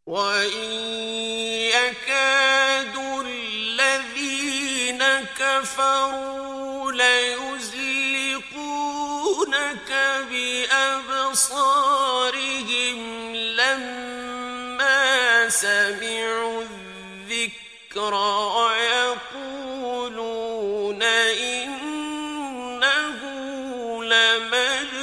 وَإِن يَكَادُ الَّذِينَ كَفَرُوا لَيُزْلِقُونَكَ بِأَبْصَارِهِمْ لَمَّا سَمِعُوا الذِّكْرَ وَيَقُولُونَ إِنَّهُ لَمَجْنُونٌ